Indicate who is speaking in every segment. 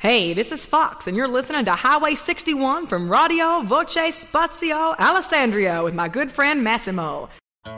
Speaker 1: Hey, this is Fox, and you're listening to Highway 61 from Radio Voce Spazio Alessandria with my good friend Massimo.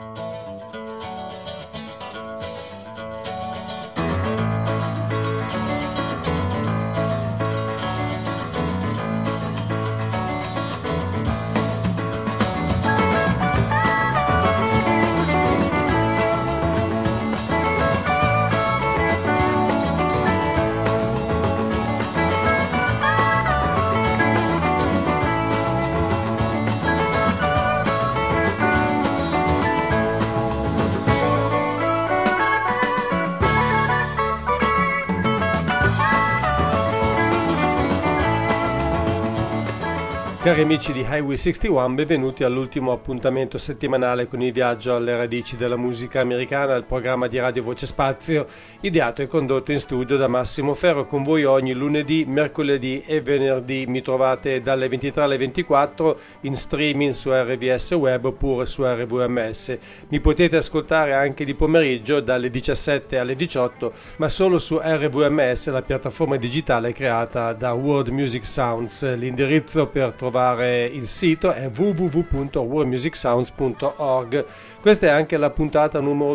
Speaker 2: Cari amici di Highway 61, benvenuti all'ultimo appuntamento settimanale con il viaggio alle radici della musica americana, il programma di Radio Voce Spazio, ideato e condotto in studio da Massimo Ferro, con voi ogni lunedì, mercoledì e venerdì. Mi trovate dalle 23 alle 24 in streaming su RVS Web oppure su RVMS. Mi potete ascoltare anche di pomeriggio dalle 17 alle 18, ma solo su RVMS, la piattaforma digitale creata da World Music Sounds. L'indirizzo per trovare il sito è www.worldmusicsounds.org. Questa è anche la puntata numero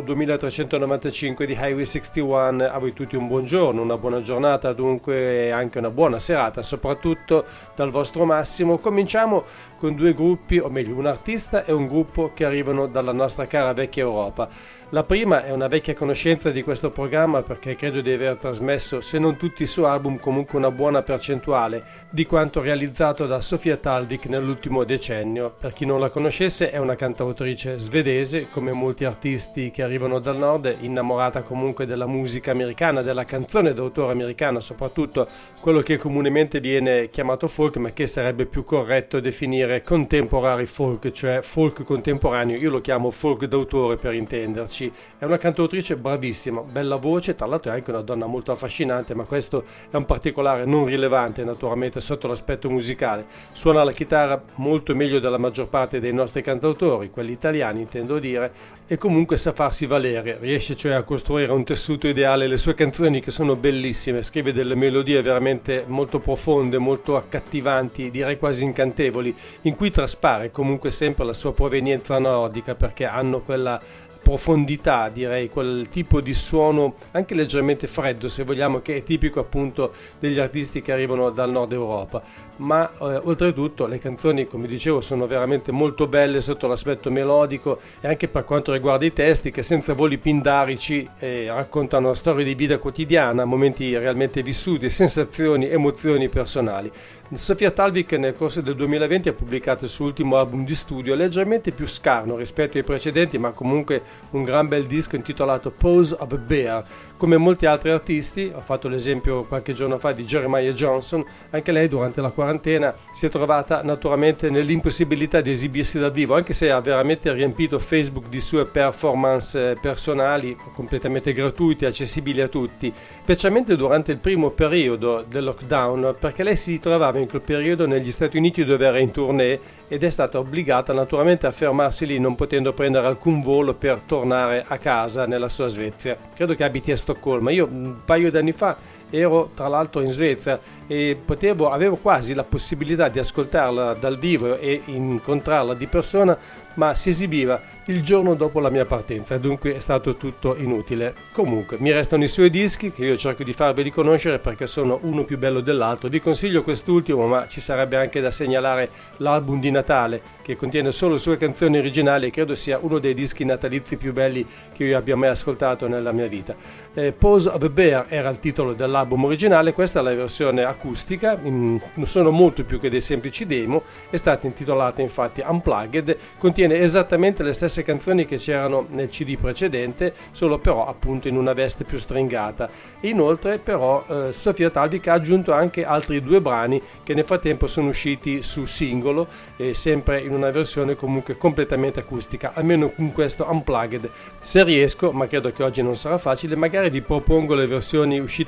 Speaker 2: 2395 di Highway 61. A voi tutti un buongiorno, una buona giornata, dunque, e anche una buona serata, soprattutto dal vostro Massimo. Cominciamo con due gruppi, o meglio un artista e un gruppo che arrivano dalla nostra cara vecchia Europa. La prima è una vecchia conoscenza di questo programma, perché credo di aver trasmesso, se non tutti i suoi album, comunque una buona percentuale di quanto realizzato da Sofia Talvik nell'ultimo decennio. Per chi non la conoscesse, è una cantautrice svedese, come molti artisti che arrivano dal nord, innamorata comunque della musica americana, della canzone d'autore americana, soprattutto quello che comunemente viene chiamato folk, ma che sarebbe più corretto definire contemporary folk, cioè folk contemporaneo. Io lo chiamo folk d'autore per intenderci. È una cantautrice bravissima, bella voce, tra l'altro è anche una donna molto affascinante, ma questo è un particolare non rilevante naturalmente sotto l'aspetto musicale. Suona la chitarra molto meglio della maggior parte dei nostri cantautori, quelli italiani intendo dire, e comunque sa farsi valere, riesce cioè a costruire un tessuto ideale. Le sue canzoni, che sono bellissime, scrive delle melodie veramente molto profonde, molto accattivanti, direi quasi incantevoli, in cui traspare comunque sempre la sua provenienza nordica, perché hanno quella profondità, direi, quel tipo di suono anche leggermente freddo, se vogliamo, che è tipico appunto degli artisti che arrivano dal nord Europa. Ma oltretutto le canzoni, come dicevo, sono veramente molto belle sotto l'aspetto melodico e anche per quanto riguarda i testi, che senza voli pindarici raccontano storie di vita quotidiana, momenti realmente vissuti, sensazioni, emozioni personali. Sofia Talvik nel corso del 2020 ha pubblicato il suo ultimo album di studio, leggermente più scarno rispetto ai precedenti, ma comunque un gran bel disco intitolato Pose of a Bear. Come molti altri artisti, ho fatto l'esempio qualche giorno fa di Jeremiah Johnson, anche lei durante la quarantena si è trovata naturalmente nell'impossibilità di esibirsi dal vivo, anche se ha veramente riempito Facebook di sue performance personali completamente gratuite, accessibili a tutti, specialmente durante il primo periodo del lockdown, perché lei si trovava in quel periodo negli Stati Uniti, dove era in tournée, ed è stata obbligata naturalmente a fermarsi lì, non potendo prendere alcun volo per tornare a casa nella sua Svezia. Credo che abiti a Stoccolma. Io un paio di anni fa ero tra l'altro in Svezia e avevo quasi la possibilità di ascoltarla dal vivo e incontrarla di persona, ma si esibiva il giorno dopo la mia partenza, dunque è stato tutto inutile. Comunque mi restano i suoi dischi, che io cerco di farveli conoscere perché sono uno più bello dell'altro. Vi consiglio quest'ultimo, ma ci sarebbe anche da segnalare l'album di Natale, che contiene solo sue canzoni originali e credo sia uno dei dischi natalizi più belli che io abbia mai ascoltato nella mia vita. Pose of a Bear era il titolo dell'album originale, questa è la versione acustica, sono molto più che dei semplici demo, è stata intitolata infatti Unplugged, contiene esattamente le stesse canzoni che c'erano nel CD precedente, solo però appunto in una veste più stringata. E inoltre però Sofia Talvik ha aggiunto anche altri due brani che nel frattempo sono usciti su singolo, sempre in una versione comunque completamente acustica, almeno con questo Unplugged. Se riesco, ma credo che oggi non sarà facile, magari vi propongo le versioni uscite come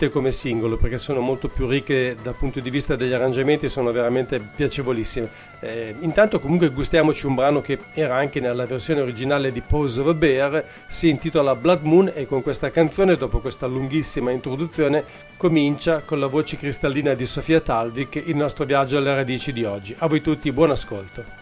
Speaker 2: singolo, perché sono molto più ricche dal punto di vista degli arrangiamenti, sono veramente piacevolissime. Intanto comunque gustiamoci un brano che era anche nella versione originale di Paws of a Bear, si intitola Blood Moon, e con questa canzone, dopo questa lunghissima introduzione, comincia con la voce cristallina di Sofia Talvik il nostro viaggio alle radici di oggi. A voi tutti buon ascolto.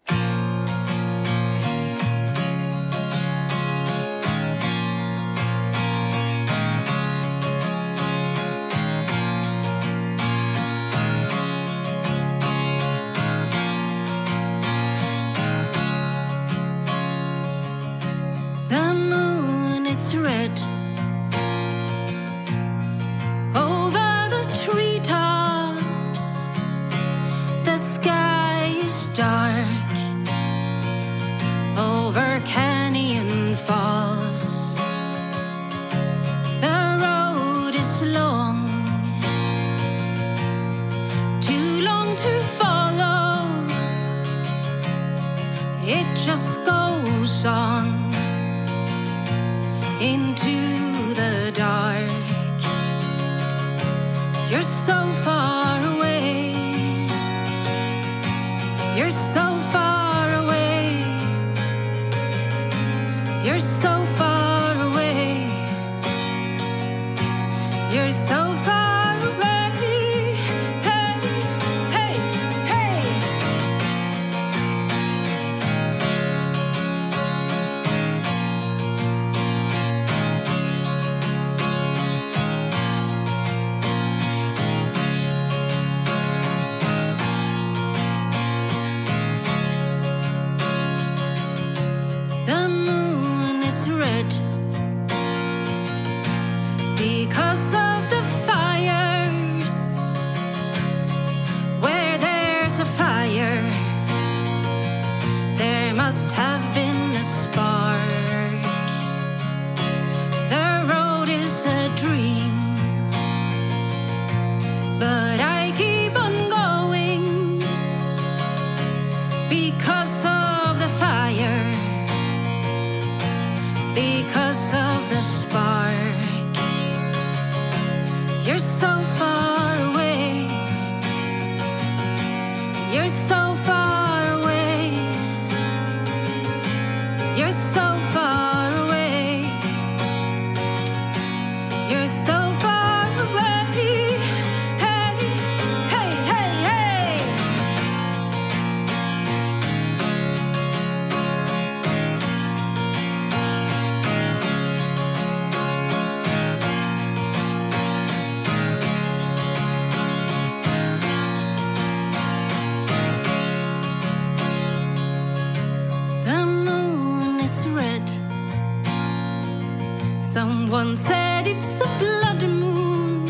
Speaker 3: Someone said it's a blood moon,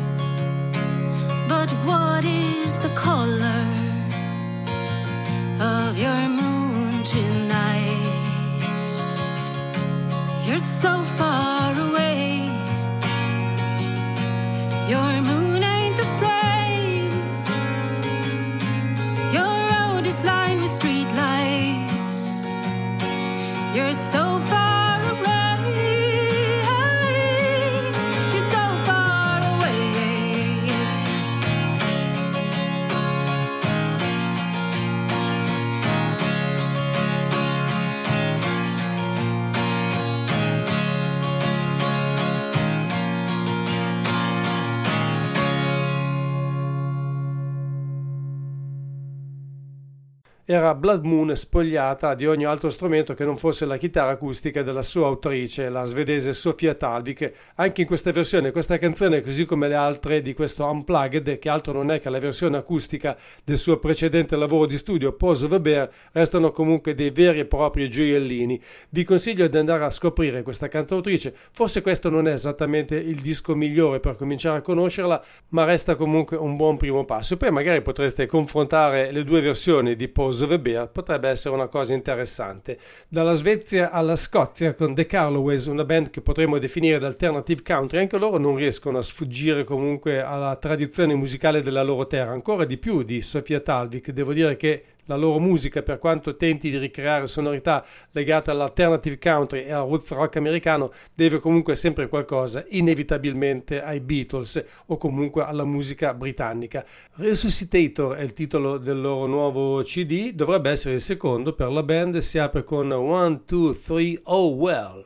Speaker 3: but what is the color of your moon tonight? You're so far away, your moon ain't the same, your road is lined with street lights, you're so far
Speaker 2: era Blood Moon spogliata di ogni altro strumento che non fosse la chitarra acustica della sua autrice, la svedese Sofia Talvik. Anche in questa versione, questa canzone, così come le altre di questo Unplugged, che altro non è che la versione acustica del suo precedente lavoro di studio Paws of a Bear, restano comunque dei veri e propri gioiellini. Vi consiglio di andare a scoprire questa cantautrice. Forse questo non è esattamente il disco migliore per cominciare a conoscerla, ma resta comunque un buon primo passo. Poi magari potreste confrontare le due versioni di Paws of a Bear, potrebbe essere una cosa interessante. Dalla Svezia alla Scozia con The Carloways, una band che potremmo definire d'alternative country. Anche loro non riescono a sfuggire comunque alla tradizione musicale della loro terra, ancora di più di Sofia Talvik. Devo dire che La loro musica, per quanto tenti di ricreare sonorità legate all'alternative country e al roots rock americano, deve comunque sempre qualcosa inevitabilmente ai Beatles o comunque alla musica britannica. Resuscitator è il titolo del loro nuovo CD, dovrebbe essere il secondo per la band, si apre con 1, 2, 3, oh well.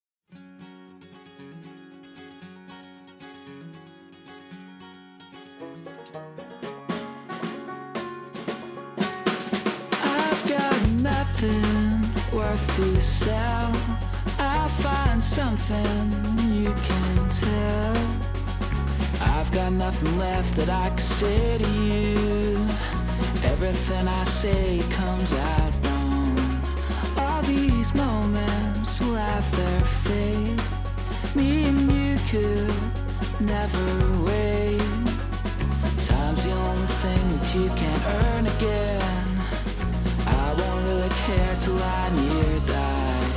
Speaker 4: Worth to sell. I'll find something you can tell. I've got nothing left that I could say to you. Everything I say comes out wrong. All these moments will have their fate. Me and you could never wait. Time's the only thing that you can't earn again. I won't really care till I near die.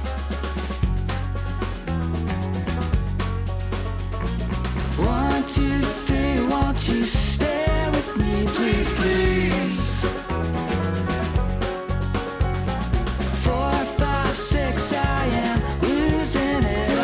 Speaker 4: 1, 2, 3, won't you stay with me, please, please? 4, 5, 6, I am losing it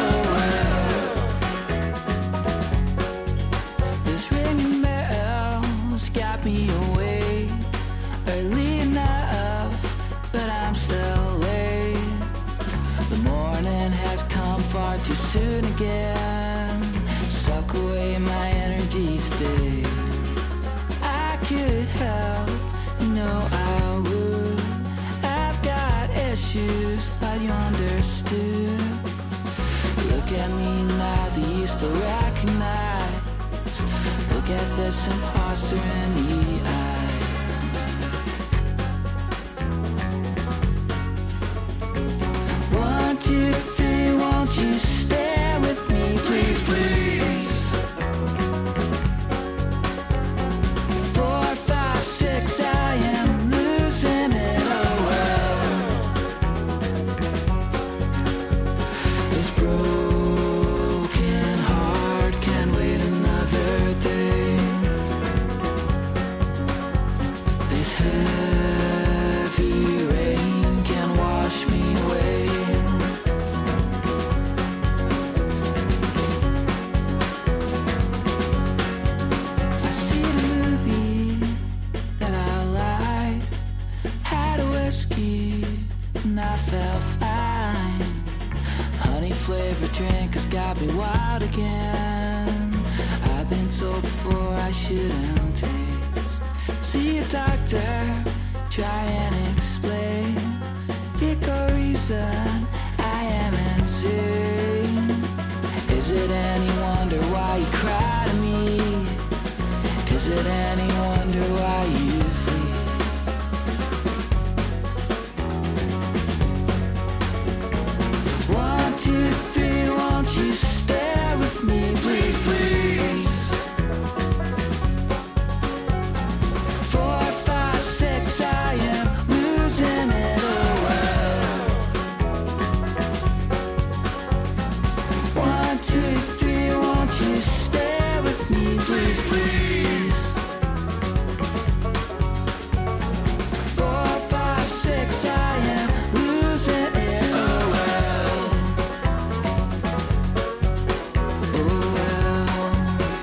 Speaker 4: all. This ringing bell's got me awake early enough, but I'm still late. The morning has come far too soon again. Suck away my energy today. I could help, you know I would. I've got issues, thought you understood. Look at me now, do you still recognize? Look at this imposter in the eye. 1, 2, 3, won't you stay with me, please, please? 4, 5, 6, I am losing it, oh well. This broken heart can't wait another day. This heavy rain can wash me away. Drink has got me wild again. I've been told before I shouldn't taste. See a doctor, try and explain. Pick a reason I am insane. Is it any wonder why you cry to me? Is it any wonder why you flee? 1, 2, 3, won't you stay with me, please, please? 4, 5, 6, I am losing it, oh well. 1, 2, 3, won't you stay with me, please, please? 4, 5, 6, I am losing it, oh well. Oh well.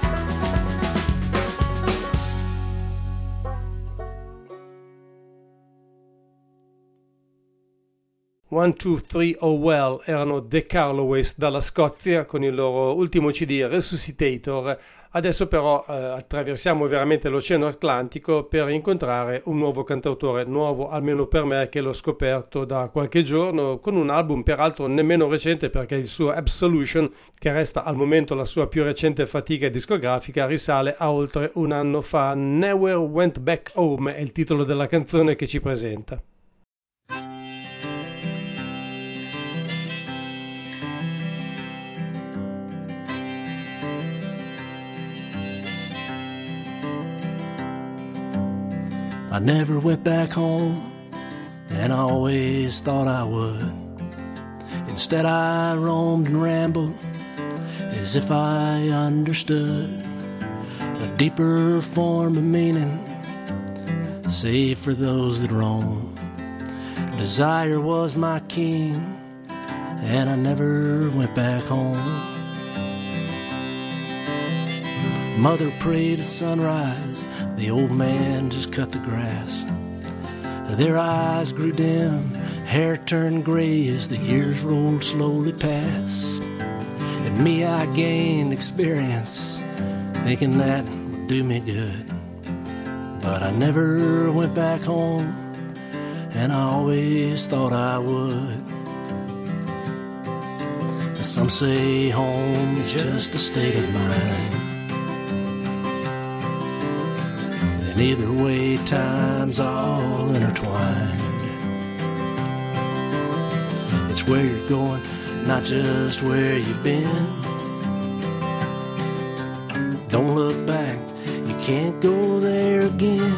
Speaker 2: 1, 2, 3, oh well erano The Carloways dalla Scozia con il loro ultimo CD Resuscitator. Adesso però attraversiamo veramente l'Oceano Atlantico per incontrare un nuovo cantautore, nuovo almeno per me che l'ho scoperto da qualche giorno, con un album peraltro nemmeno recente perché il suo Absolution, che resta al momento la sua più recente fatica discografica, risale a oltre un anno fa. Never Went Back Home è il titolo della canzone che ci presenta.
Speaker 5: I never went back home, and I always thought I would. Instead I roamed and rambled as if I understood a deeper form of meaning save for those that roam. Desire was my king, and I never went back home. Mother prayed at sunrise, the old man just cut the grass. Their eyes grew dim, hair turned gray as the years rolled slowly past. And me, I gained experience, thinking that would do me good. But I never went back home, and I always thought I would. Some say home is just a state of mind, and either way time's all intertwined. It's where you're going, not just where you've been. Don't look back, you can't go there again.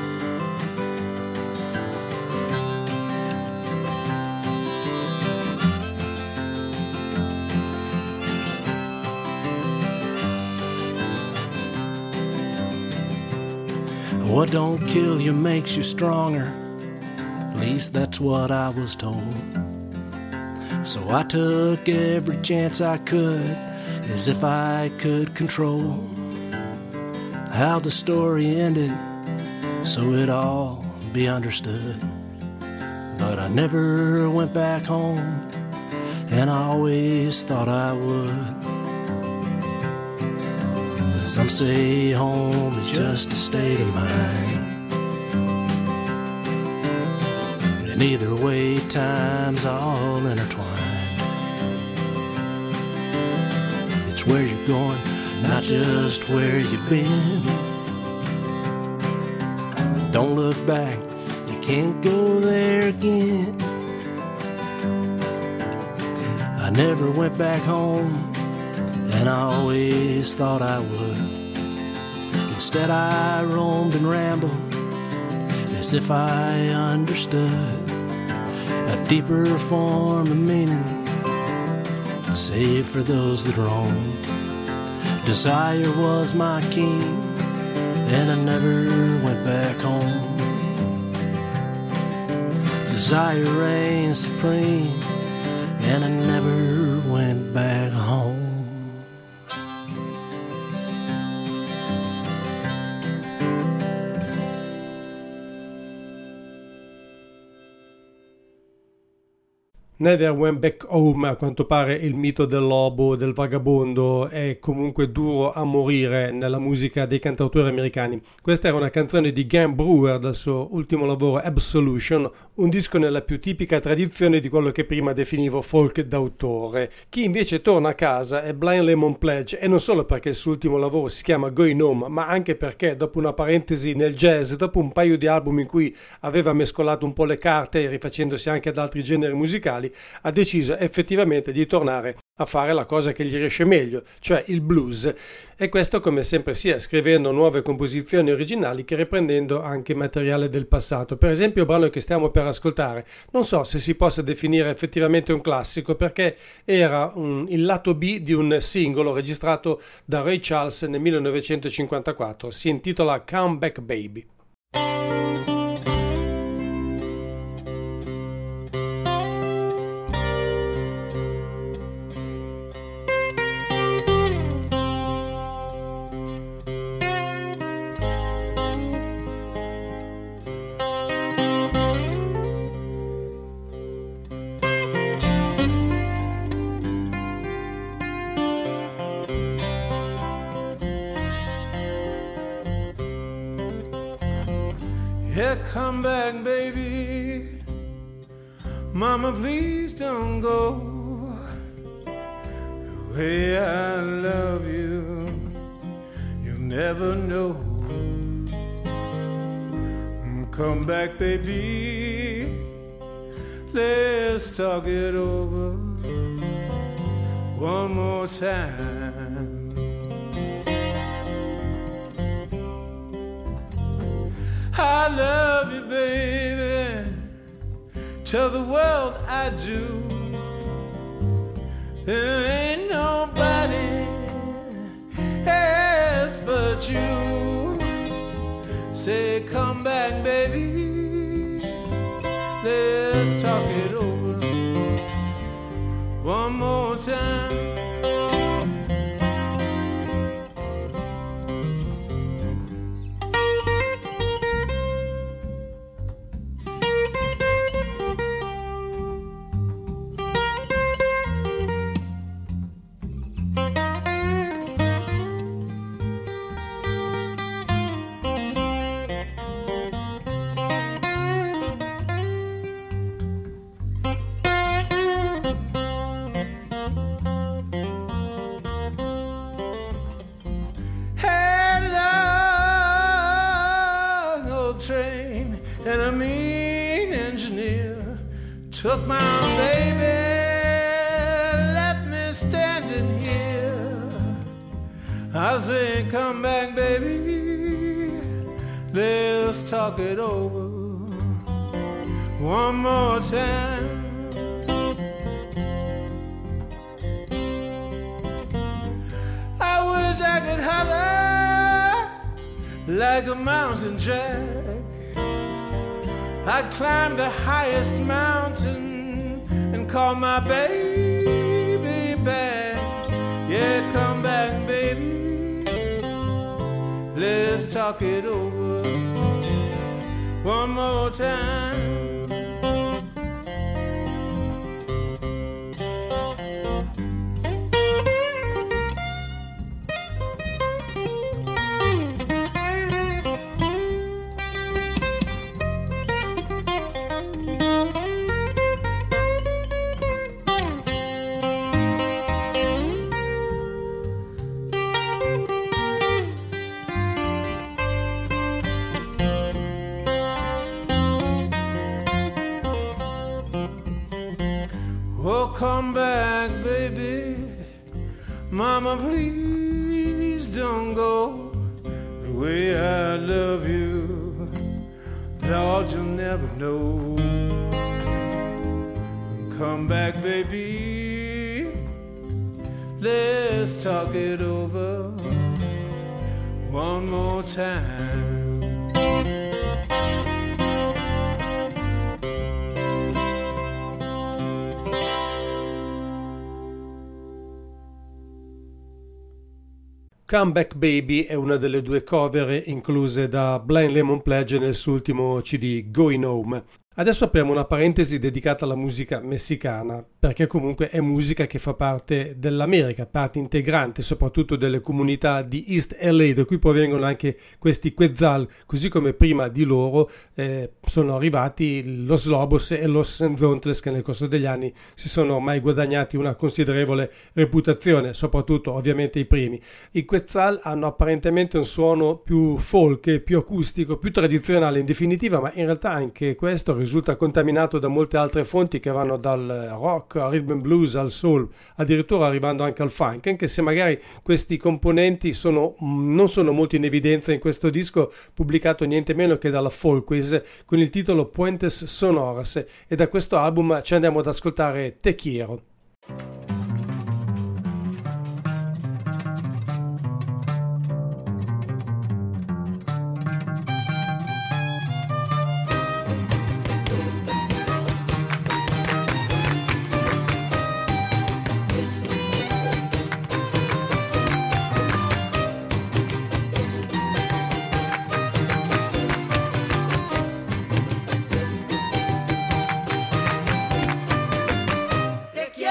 Speaker 5: What don't kill you makes you stronger, at least that's what I was told. So I took every chance I could, as if I could control how the story ended, so it all be understood. But I never went back home, and I always thought I would. Some say home is just a state of mind, and either way time's all intertwined. It's where you're going, not just where you've been. Don't look back, you can't go there again. I never went back home, and I always thought I would. Instead I roamed and rambled, as if I understood a deeper form of meaning, save for those that roam. Desire was my king, and I never went back home. Desire reigned supreme, and I never went back home.
Speaker 2: Never Went Back Home, a quanto pare il mito del lobo, del vagabondo, è comunque duro a morire nella musica dei cantautori americani. Questa era una canzone di Glenn Brewer dal suo ultimo lavoro Absolution, un disco nella più tipica tradizione di quello che prima definivo folk d'autore. Chi invece torna a casa è Blind Lemon Pledge, e non solo perché il suo ultimo lavoro si chiama Going Home, ma anche perché dopo una parentesi nel jazz, dopo un paio di album in cui aveva mescolato un po' le carte rifacendosi anche ad altri generi musicali, ha deciso effettivamente di tornare a fare la cosa che gli riesce meglio, cioè il blues, e questo come sempre sia scrivendo nuove composizioni originali che riprendendo anche materiale del passato. Per esempio il brano che stiamo per ascoltare non so se si possa definire effettivamente un classico, perché era il lato B di un singolo registrato da Ray Charles nel 1954, si intitola Come Back Baby.
Speaker 6: Yeah, come back, baby. Mama, please don't go. The way I love you, you'll never know. Come back, baby. Let's talk it over one more time. I love you, baby. Tell the world I do. There ain't nobody else but you. Say, come back, baby. Let's talk it over one more time. And a mean engineer took my baby, left me standing here. I say, come back, baby, let's talk it over one more time. I wish I could holler like a mountain jack. I'd climb the highest mountain and call my baby back. Yeah, come back, baby. Let's talk it over one more time. Come back, baby. Mama, please don't go. The way I love you, Lord, you'll never know. Come back, baby. Let's talk it over one more time.
Speaker 2: Come Back Baby è una delle due cover incluse da Blind Lemon Pledge nel suo ultimo CD Going Home. Adesso apriamo una parentesi dedicata alla musica messicana, perché comunque è musica che fa parte dell'America, parte integrante soprattutto delle comunità di East LA, da cui provengono anche questi Quetzal, così come prima di loro sono arrivati Los Lobos e Los Enzontles, che nel corso degli anni si sono ormai guadagnati una considerevole reputazione, soprattutto ovviamente i primi. I Quetzal hanno apparentemente un suono più folk, più acustico, più tradizionale in definitiva, ma in realtà anche questo risulta contaminato da molte altre fonti che vanno dal rock al rhythm and blues al soul, addirittura arrivando anche al funk, anche se magari questi componenti non sono molto in evidenza in questo disco pubblicato niente meno che dalla Folkways con il titolo Puentes Sonoras, e da questo album ci andiamo ad ascoltare Te Quiero.
Speaker 7: Te quiero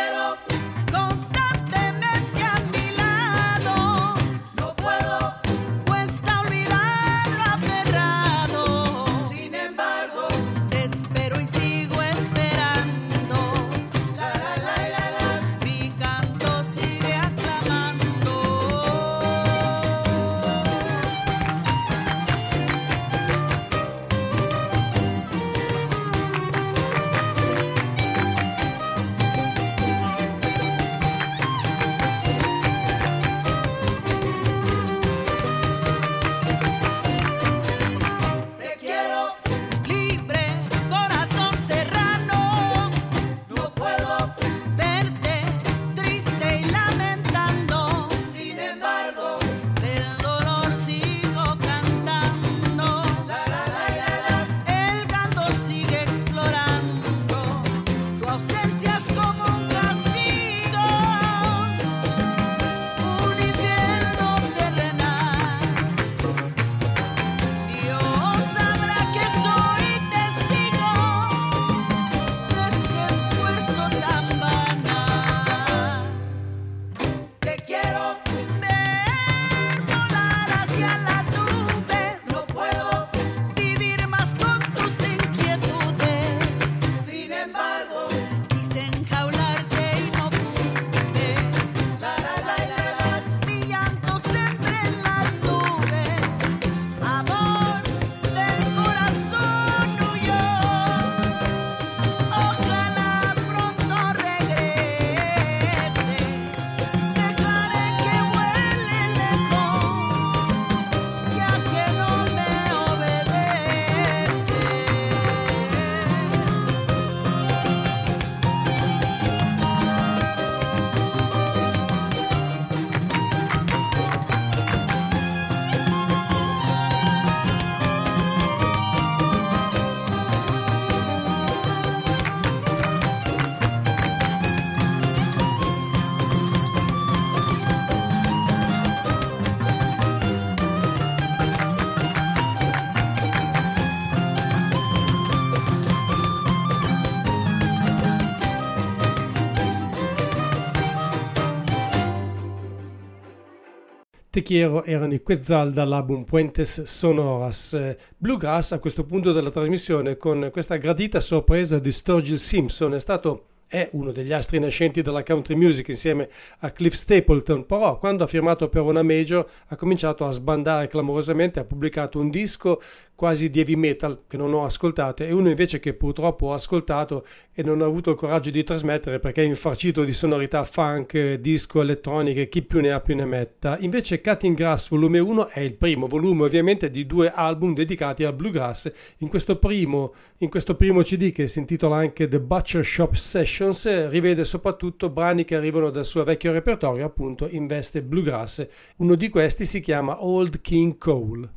Speaker 2: Te Quiero erano i Quetzal dall'album Puentes Sonoras. Bluegrass a questo punto della trasmissione, con questa gradita sorpresa di Sturgill Simpson, è uno degli astri nascenti della country music insieme a Cliff Stapleton, però quando ha firmato per una major ha cominciato a sbandare clamorosamente, ha pubblicato un disco quasi di heavy metal che non ho ascoltato e uno invece che purtroppo ho ascoltato e non ho avuto il coraggio di trasmettere perché è infarcito di sonorità funk, disco, elettroniche, chi più ne ha più ne metta. Invece Cutting Grass volume 1 è il primo volume ovviamente di 2 album dedicati al bluegrass. In questo primo CD, che si intitola anche The Butcher Shop Sessions, rivede soprattutto brani che arrivano dal suo vecchio repertorio, appunto in veste bluegrass. Uno di questi si chiama Old King Cole.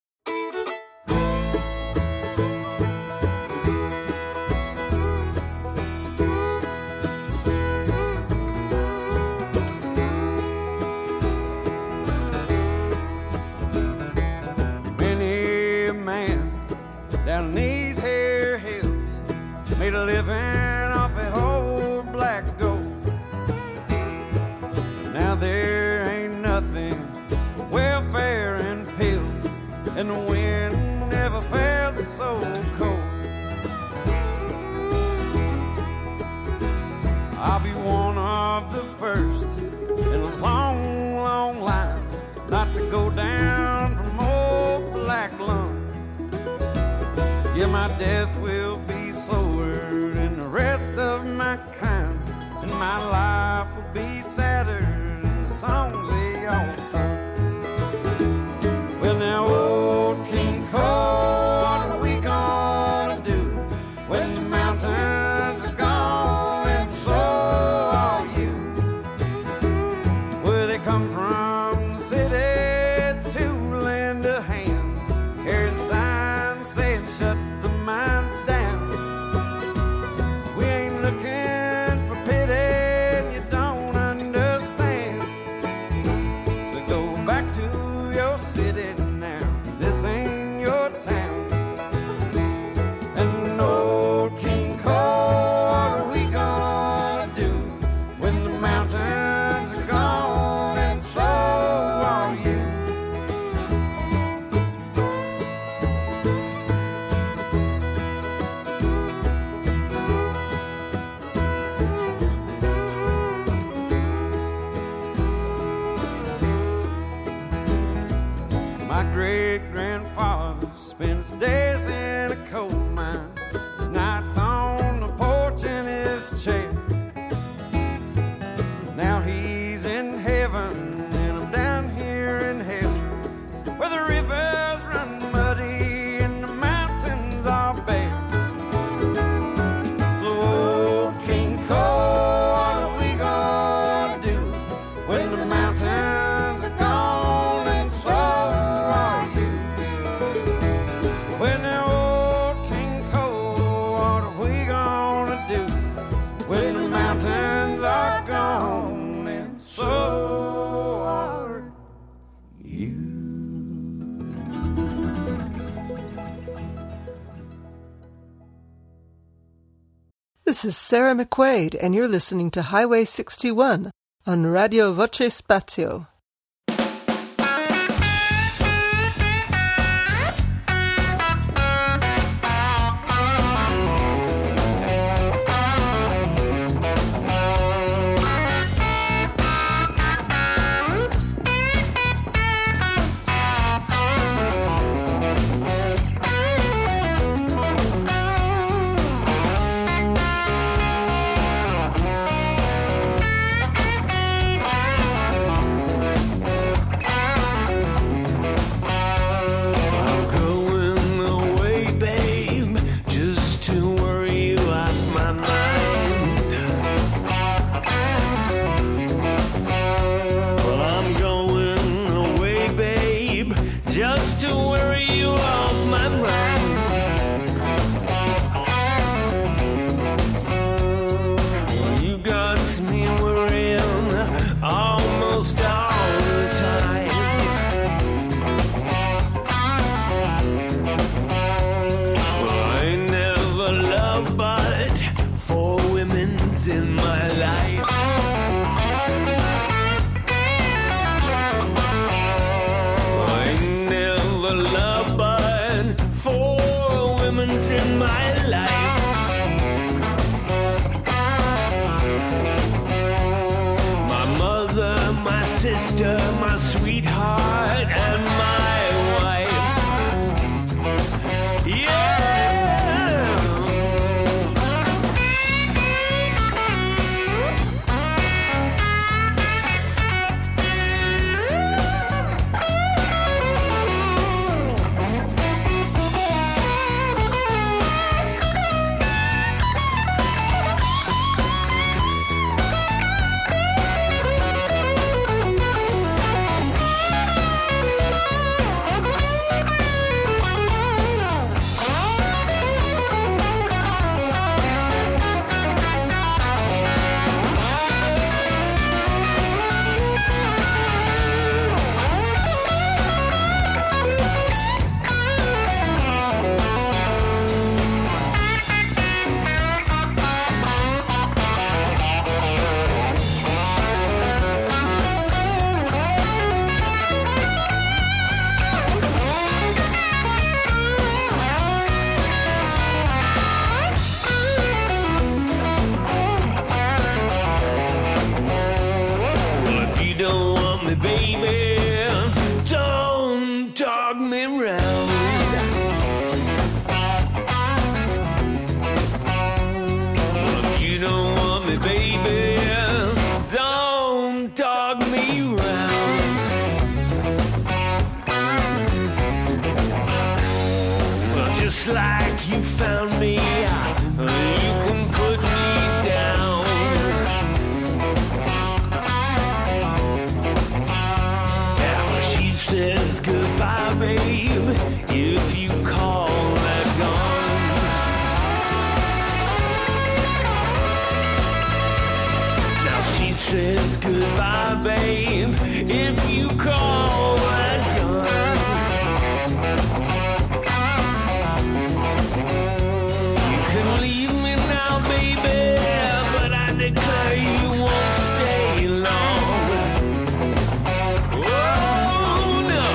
Speaker 6: Down these here hills, made a living off that old black gold. Now there ain't nothing but welfare and pills, and the wind never felt so cold. I'll be one of the first in a long, long line not to go down from old black lung. Yeah, my death will be slower than the rest of my kind, and my life will be sadder than the songs they all sung. Well, now, old King Cole, what are we gonna do when the mountains are gone and so are you? Where they come from the city to lend a hand, carrying signs saying shut the mines down. We ain't looking for pity, you don't understand. So go back to your city now, 'cause this ain't your town. And old King Cole, what are we gonna do when the mountains are gone and so are you? My great-grandfather spent his days in a coal mine, his nights on the porch in his chair. Now he's in heaven and I'm down here in hell, where the rivers run muddy and the mountains are bare. So, old King Cole, what are we gonna do when the mountains are gone and so are you? Well, now, old King Cole, what are we gonna do when the mountains are gone and so are you?
Speaker 7: This is Sarah McQuaid, and you're listening to Highway 61 on Radio Voce Spazio.
Speaker 8: sister, my sweetheart, and my wife. Yeah. Just like you found me, you can put me down. Now she says goodbye, babe, if you call that gone. Now she says goodbye, babe, if you call that gone. Leave me now, baby, but I declare you won't stay long. Oh, no.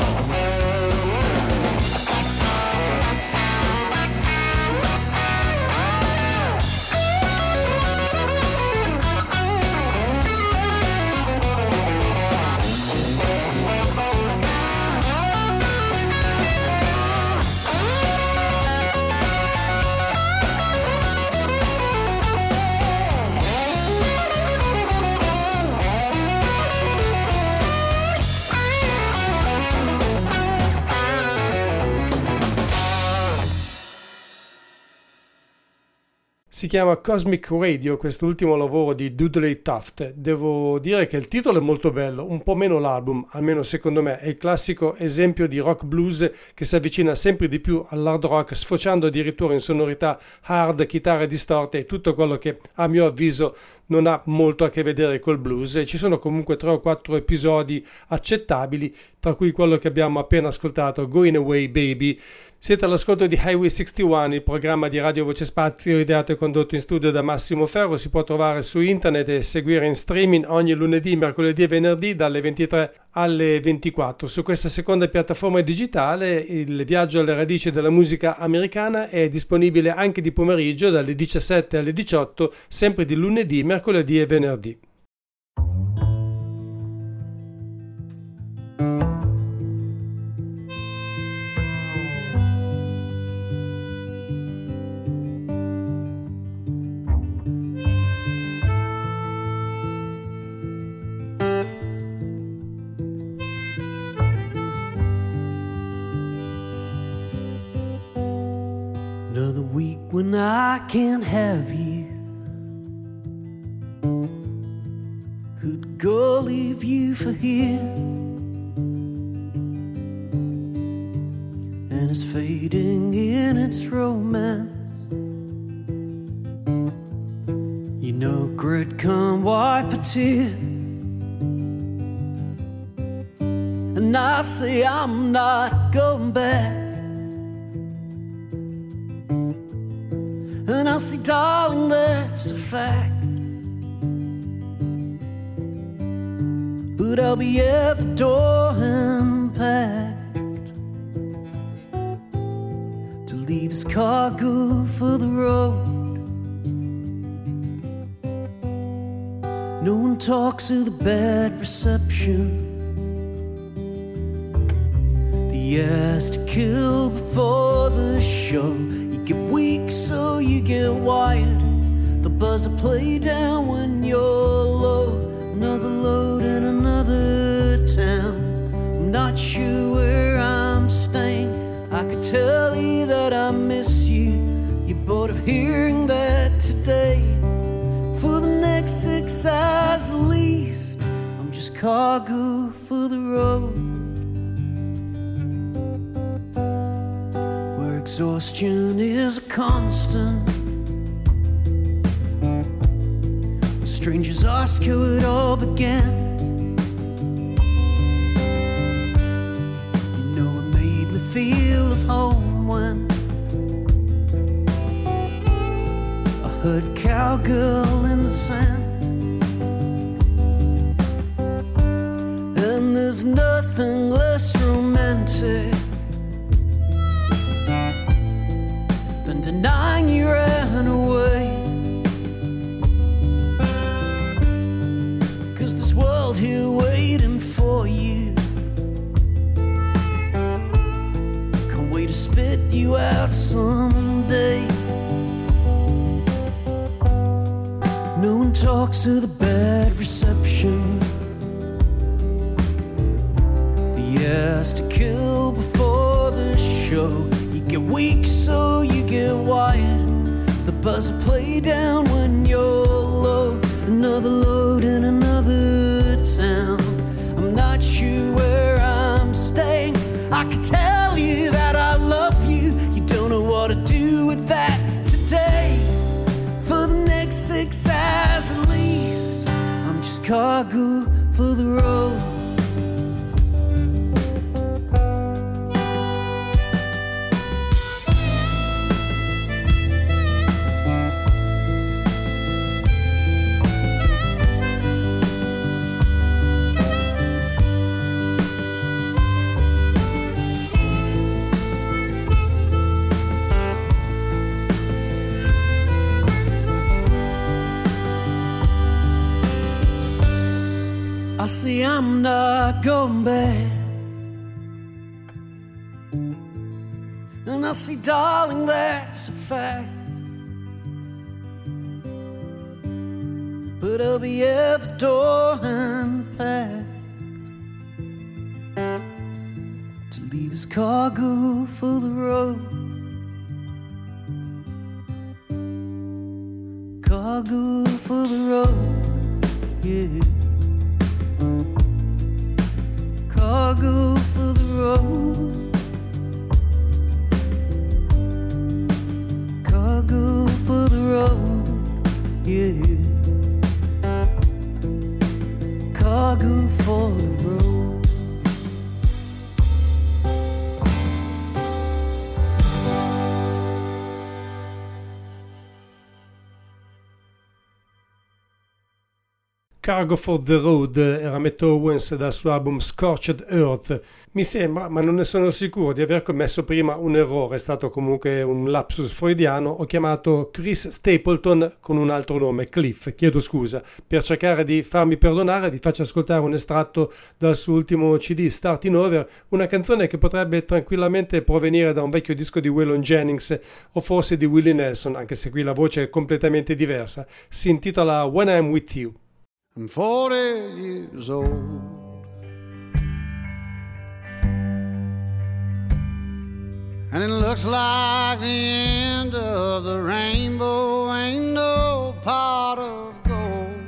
Speaker 2: Si chiama Cosmic Radio, quest'ultimo lavoro di Dudley Taft. Devo dire che il titolo è molto bello, un po' meno l'album, almeno secondo me. È il classico esempio di rock blues che si avvicina sempre di più all'hard rock, sfociando addirittura in sonorità hard, chitarre distorte e tutto quello che a mio avviso non ha molto a che vedere col blues. E ci sono comunque 3 o 4 episodi accettabili, tra cui quello che abbiamo appena ascoltato, Going Away Baby. Siete all'ascolto di Highway 61, il programma di Radio Voce Spazio ideato e condotto in studio da Massimo Ferro. Si può trovare su internet e seguire in streaming ogni lunedì, mercoledì e venerdì dalle 23 alle 24. Su questa seconda piattaforma digitale il viaggio alle radici della musica americana è disponibile anche di pomeriggio dalle 17 alle 18, sempre di lunedì, mercoledì e venerdì.
Speaker 8: Another week when I can't have you. Who'd go leave you for here? And it's fading in its romance. You know grit can't wipe a tear. And I say I'm not going back. And I say, darling, that's a fact. But I'll be at the door and packed to leave his cargo for the road. No one talks of the bad reception
Speaker 9: Yes, to kill before the show. You get weak, so you get wired. The buzzer play down when you're low. Another load in another town. I'm not sure where I'm staying. I could tell you that I miss you. You're bored of hearing that today. For the next 6 hours at least, I'm just cargo for the road. Exhaustion is a constant. Strangers ask how it all began. You know it made me feel of home when I heard a cowgirl in the sand. And there's nothing less romantic denying you ran away. 'Cause this world here waiting for you can't wait to spit you out someday. No one talks to the bad reception. Yes, to kill before the show. Get weak, so you get wired. The buzzer play down when you're low. Another load in another town. I'm not sure where I'm staying. I can tell you that I love you. You don't know what to do with that today. For the next 6 hours at least, I'm just cargo for the road. I see I'm not going back. And I see, darling, that's a fact. But I'll be at the door and packed to leave his cargo for the road. Cargo for the road, yeah. Cargo for the road. Cargo for the road, yeah. Cargo for the road.
Speaker 2: Cargo for the Road era Matt Owens dal suo album Scorched Earth. Mi sembra, ma non ne sono sicuro, di aver commesso prima un errore, è stato comunque un lapsus freudiano. Ho chiamato Chris Stapleton con un altro nome, Cliff, chiedo scusa. Per cercare di farmi perdonare vi faccio ascoltare un estratto dal suo ultimo CD Starting Over, una canzone che potrebbe tranquillamente provenire da un vecchio disco di Waylon Jennings o forse di Willie Nelson, anche se qui la voce è completamente diversa. Si intitola When I'm With You.
Speaker 10: I'm 40 years old, and it looks like the end of the rainbow. Ain't no pot of gold.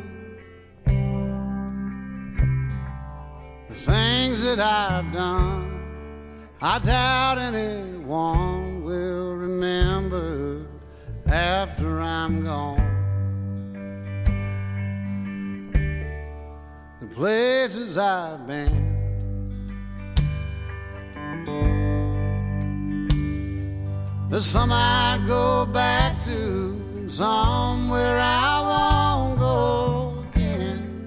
Speaker 10: The things that I've done, I doubt anyone will remember after I'm gone. The places I've been, there's some I'd go back to, and some where I won't go again.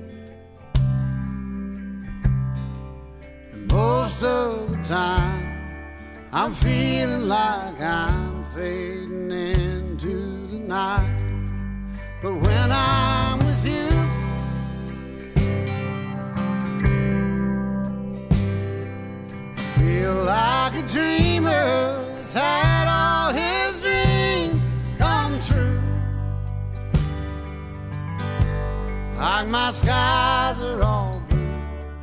Speaker 10: And most of the time I'm feeling like I'm fading into the night. But when I'm with you, feel like like a dreamer that's had all his dreams come true. Like my skies are all blue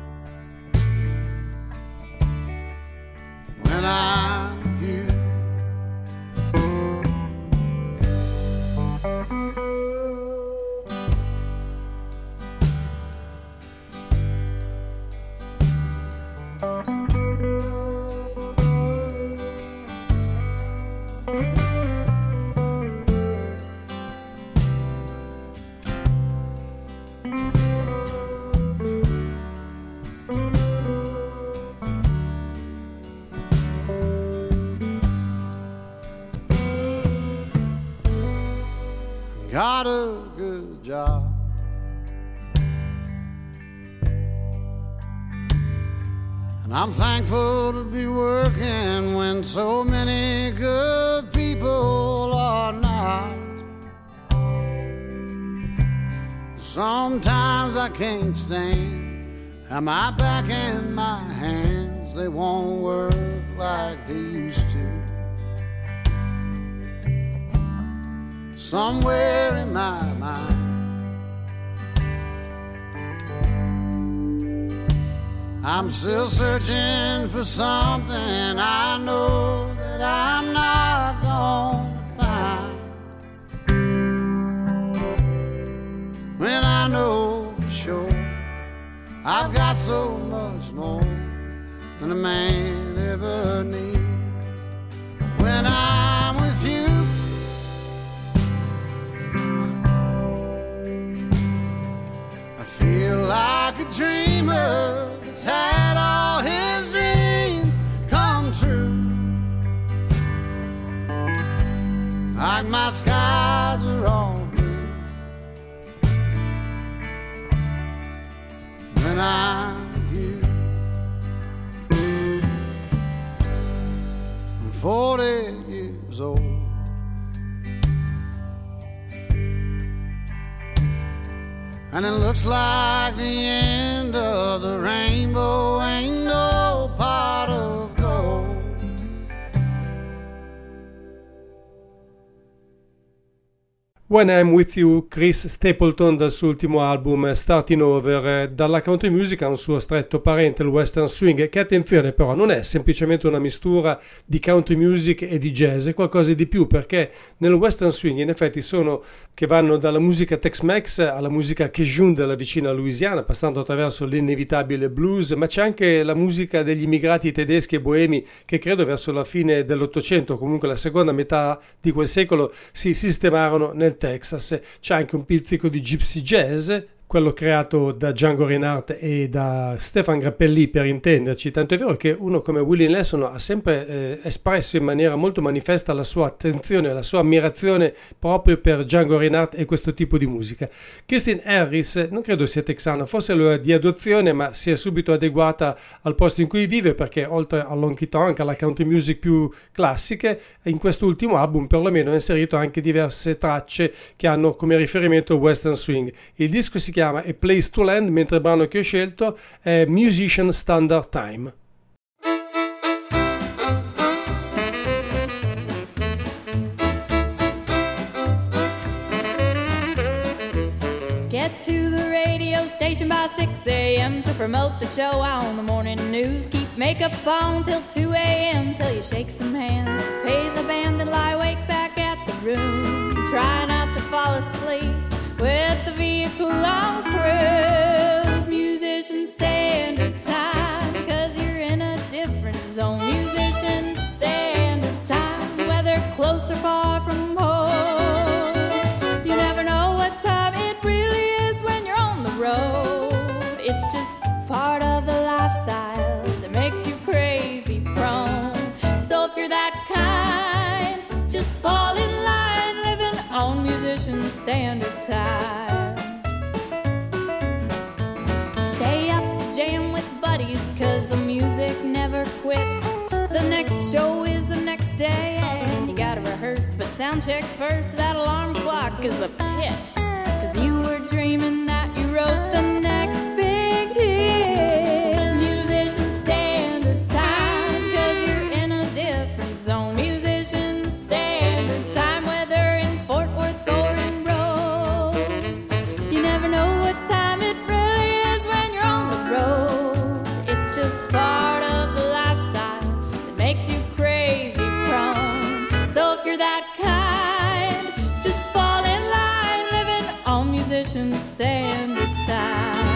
Speaker 10: when I'm with you. Got a good job, and I'm thankful to be working when so many good people are not. Sometimes I can't stand how my back and my hands, they won't work like they used to. Somewhere in my mind, I'm still searching for something I know that I'm not gonna find. When I know for sure I've got so much more than a man ever needs. When I'm with you, like a dreamer that's had all his dreams come true. Like my skies are all blue when I'm with you. I'm 40 years old, and it looks like the end of the rainbow ain't no pot of gold.
Speaker 2: When I'm With You, Chris Stapleton dal suo ultimo album Starting Over. Dalla country music ha un suo stretto parente, il western swing, che attenzione però non è semplicemente una mistura di country music e di jazz, è qualcosa di più, perché nel western swing in effetti sono che vanno dalla musica Tex-Mex alla musica Cajun della vicina Louisiana, passando attraverso l'inevitabile blues, ma c'è anche la musica degli immigrati tedeschi e boemi che credo verso la fine dell'Ottocento, comunque la seconda metà di quel secolo, si sistemarono nel Texas. C'è anche un pizzico di gypsy jazz, quello creato da Django Reinhardt e da Stefan Grappelli, per intenderci, tanto è vero che uno come Willie Nelson ha sempre espresso in maniera molto manifesta la sua attenzione, la sua ammirazione proprio per Django Reinhardt e questo tipo di musica. Kirsten Harris non credo sia texana, forse lo è di adozione, ma si è subito adeguata al posto in cui vive, perché oltre all'honky tonk, alla country music più classiche, in quest'ultimo album perlomeno ha inserito anche diverse tracce che hanno come riferimento western swing. Il disco si chiama A Place to Land, mentre il brano che ho scelto è Musician Standard Time.
Speaker 11: Get to the radio station by 6 a.m. to promote the show on the morning news. Keep makeup on till 2 a.m. till you shake some hands. Pay the band and lie awake back at the room. Try not to fall asleep with the vehicle on cruise. Musician standard time, because you're in a different zone. Musician standard time, whether close or far from home. You never know what time it really is when you're on the road. It's just part of the lifestyle that makes you crazy prone. So if you're that kind, just fall in line, living on musician standard time. Stay up to jam with buddies, cause the music never quits. The next show is the next day, and you gotta rehearse, but sound checks first. That alarm clock is the pits, cause you were dreaming that you wrote the next big hit. Musician standard time, cause you're in you're that kind, just fall in line, living on musician standard time.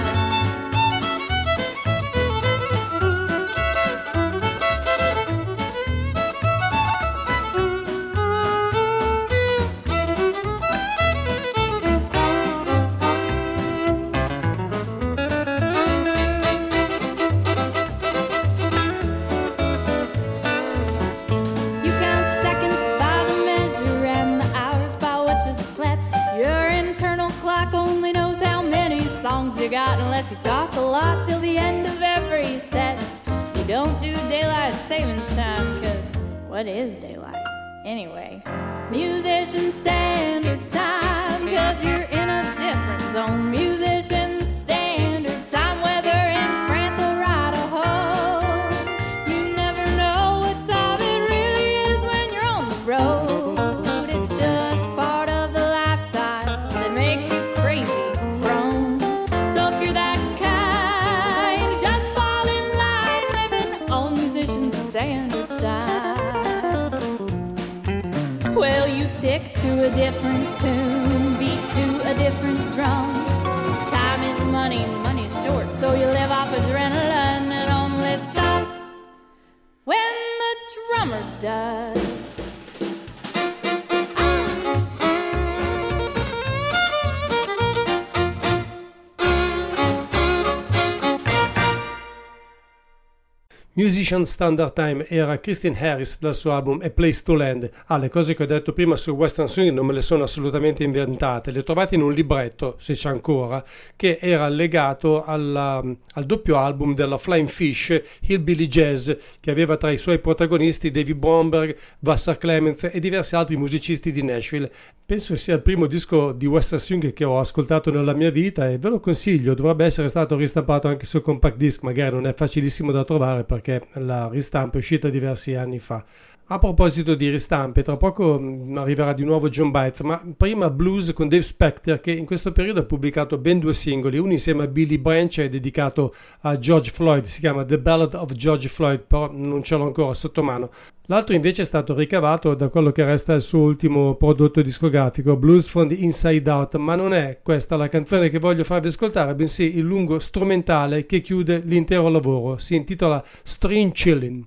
Speaker 11: You got unless you talk a lot till the end of every set. You don't do daylight savings time, cause what is daylight anyway? Musician standard time, cause you're in a different zone. Musician standard time, whether in France or Idaho. You never know what time it really is when you're on the road. It's just part of the lifestyle that makes you crazy prone. Standard time. Well, you tick to a different tune, beat to a different drum. Time is money, money's short, so you live off adrenaline and only stop when the drummer does.
Speaker 2: Musician Standard Time era Christine Harris dal suo album A Place to Land. Le cose che ho detto prima su Western Swing non me le sono assolutamente inventate, le ho trovate in un libretto, se c'è ancora, che era allegato al doppio album della Flying Fish, Hillbilly Jazz, che aveva tra i suoi protagonisti David Bromberg, Vassar Clemens e diversi altri musicisti di Nashville. Penso sia il primo disco di Western Swing che ho ascoltato nella mia vita e ve lo consiglio, dovrebbe essere stato ristampato anche su compact disc, magari non è facilissimo da trovare perché la ristampa è uscita diversi anni fa. A proposito di ristampe, tra poco arriverà di nuovo John Bites, ma prima blues con Dave Spector, che in questo periodo ha pubblicato ben 2 singoli, uno insieme a Billy Branch è dedicato a George Floyd, si chiama The Ballad of George Floyd, però non ce l'ho ancora sotto mano. L'altro invece è stato ricavato da quello che resta il suo ultimo prodotto discografico, Blues from the Inside Out, ma non è questa la canzone che voglio farvi ascoltare, bensì il lungo strumentale che chiude l'intero lavoro, si intitola String Chillin'.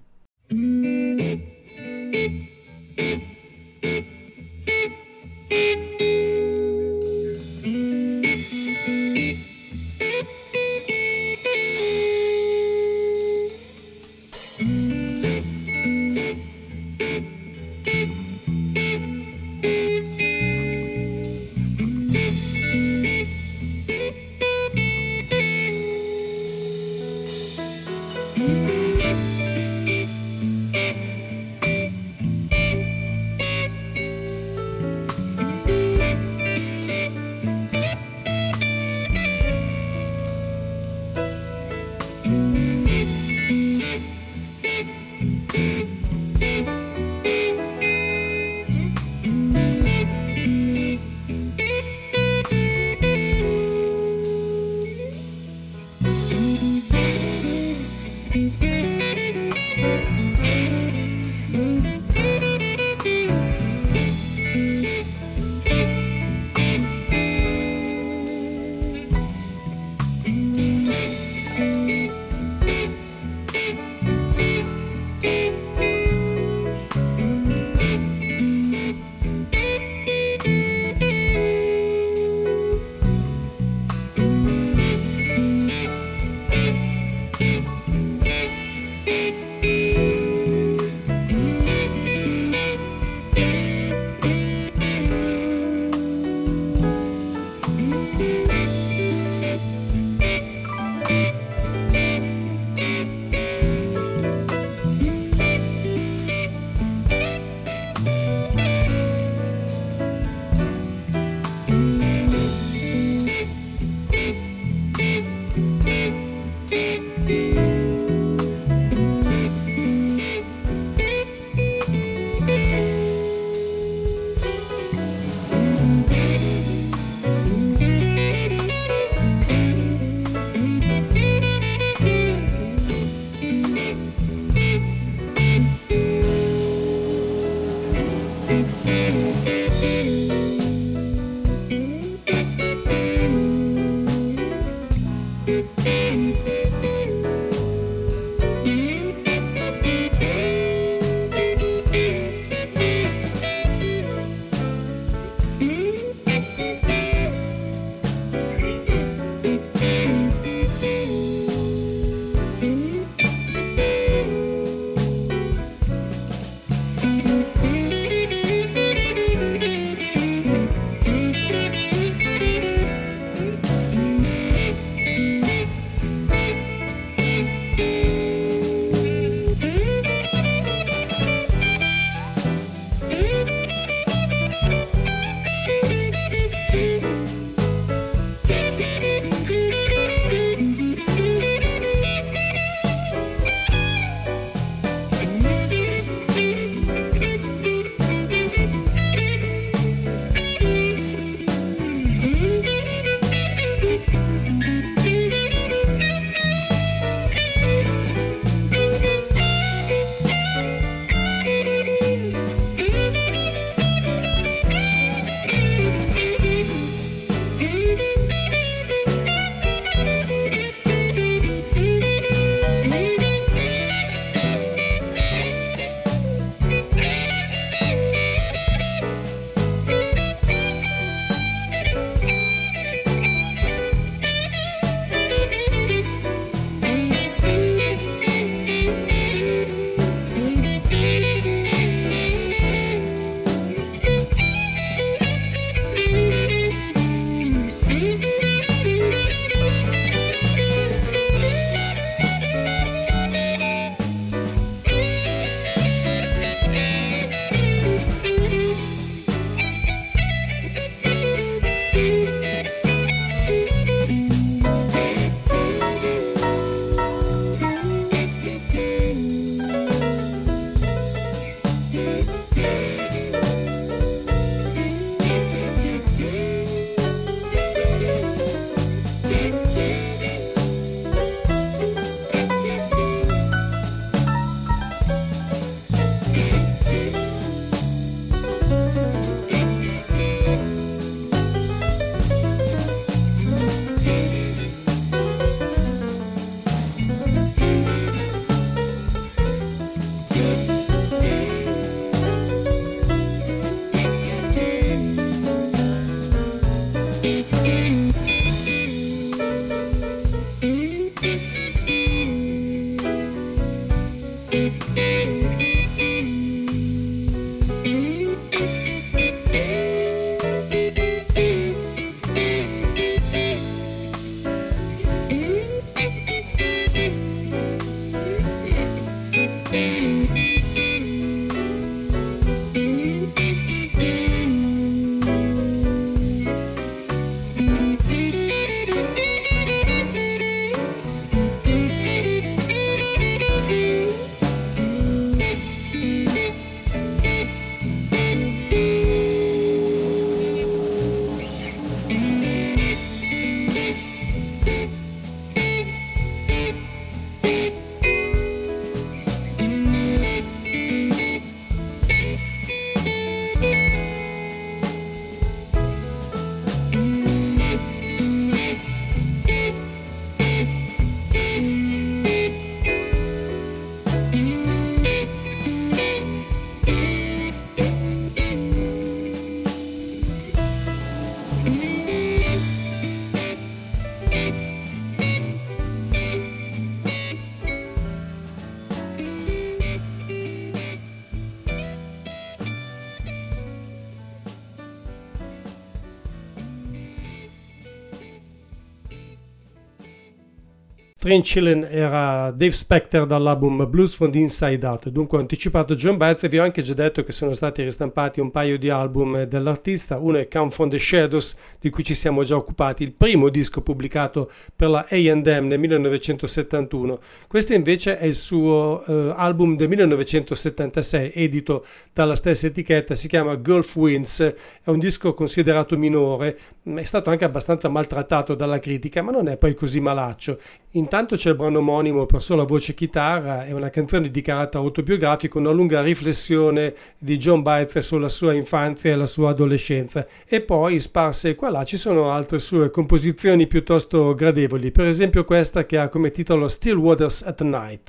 Speaker 2: Train Chillin' era Dave Spector dall'album Blues from the Inside Out. Dunque ho anticipato John Baez e vi ho anche già detto che sono stati ristampati un paio di album dell'artista. Uno è Come from the Shadows, di cui ci siamo già occupati, il primo disco pubblicato per la A&M nel 1971. Questo invece è il suo album del 1976, edito dalla stessa etichetta, si chiama Gulf Winds. È un disco considerato minore, è stato anche abbastanza maltrattato dalla critica, ma non è poi così malaccio. Intanto c'è il brano omonimo per sola voce e chitarra, è una canzone di carattere autobiografico, una lunga riflessione di John Baez sulla sua infanzia e la sua adolescenza, e poi sparse qua là ci sono altre sue composizioni piuttosto gradevoli, per esempio questa che ha come titolo Still Waters at Night.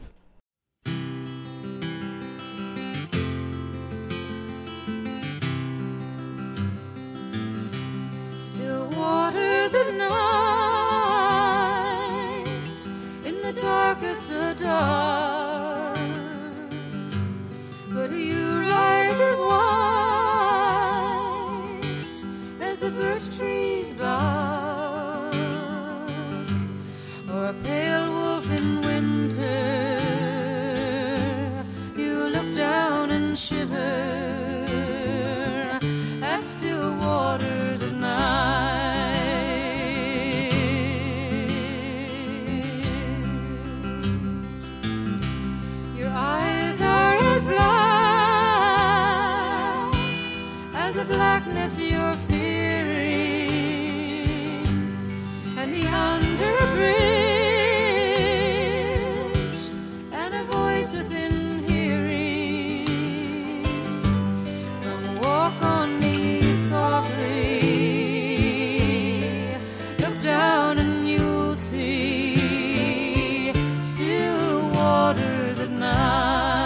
Speaker 3: Still waters at night, darkest of dark, but you rise as white as the birch trees bark, or a pale wolf in winter. You look down and shiver at still waters at night. Blackness you're fearing, and yonder bridge, and a voice within hearing. Come walk on me softly, look down and you'll see still waters at night.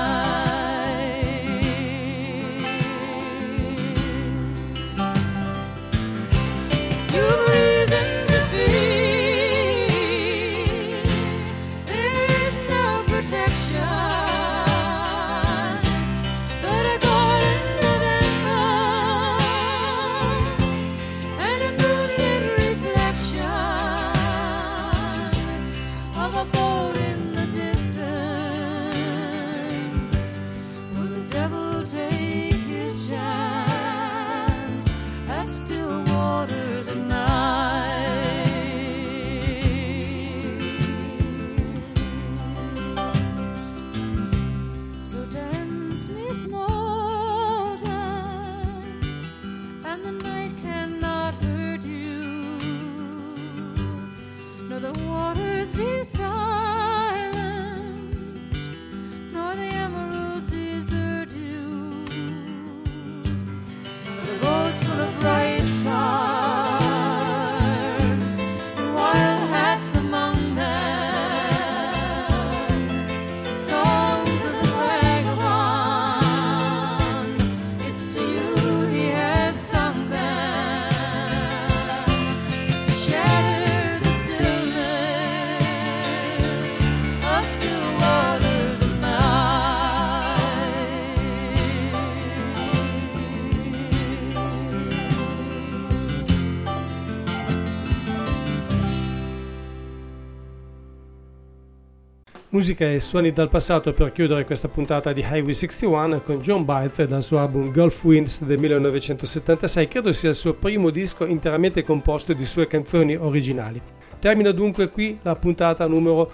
Speaker 2: Musica e suoni dal passato per chiudere questa puntata di Highway 61 con John Baez dal suo album Gulf Winds del 1976, credo sia il suo primo disco interamente composto di sue canzoni originali. Termina dunque qui la puntata numero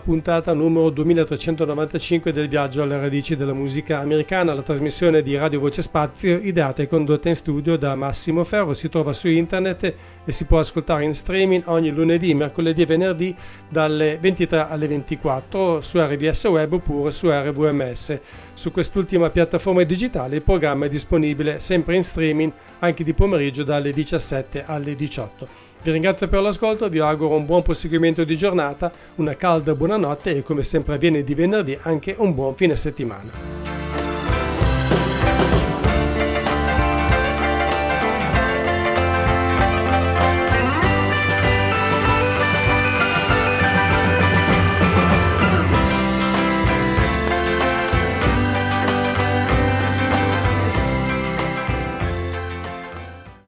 Speaker 2: 2395 del viaggio alle radici della musica americana, la trasmissione di Radio Voce Spazio ideata e condotta in studio da Massimo Ferro. Si trova su internet e si può ascoltare in streaming ogni lunedì, mercoledì e venerdì dalle 23 alle 24 su RVS Web oppure su RVMS. Su quest'ultima piattaforma digitale il programma è disponibile sempre in streaming anche di pomeriggio dalle 17 alle 18. Vi ringrazio per l'ascolto, vi auguro un buon proseguimento di giornata, una calda buonanotte e, come sempre avviene di venerdì, anche un buon fine settimana.